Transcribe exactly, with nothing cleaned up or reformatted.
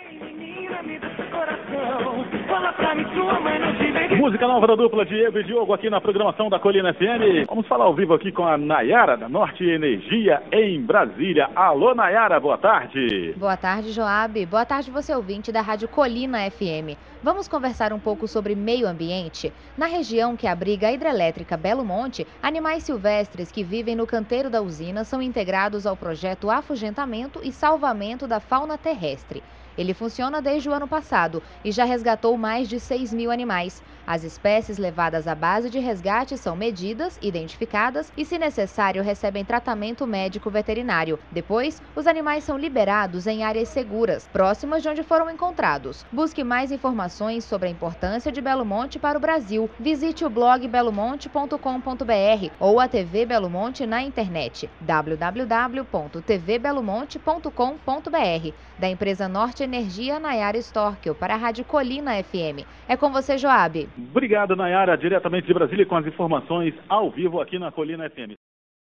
Música nova da dupla Diego e Diogo aqui na programação da Colina F M. Vamos falar ao vivo aqui com a Nayara, da Norte Energia, em Brasília. Alô, Nayara, boa tarde. Boa tarde, Joab. Boa tarde, você ouvinte da Rádio Colina F M. Vamos conversar um pouco sobre meio ambiente? Na região que abriga a hidrelétrica Belo Monte, animais silvestres que vivem no canteiro da usina são integrados ao projeto Afugentamento e Salvamento da Fauna Terrestre. Ele funciona desde o ano passado e já resgatou mais de seis mil animais. As espécies levadas à base de resgate são medidas, identificadas e, se necessário, recebem tratamento médico veterinário. Depois, os animais são liberados em áreas seguras, próximas de onde foram encontrados. Busque mais informações sobre a importância de Belo Monte para o Brasil. Visite o blog belo monte ponto com ponto br ou a T V Belo Monte na internet w w w ponto t v belo monte ponto com ponto br. Da empresa Norte Energia, Nayara Storkel, para a Rádio Colina F M. É com você, Joab. Obrigado, Nayara, diretamente de Brasília com as informações ao vivo aqui na Colina F M.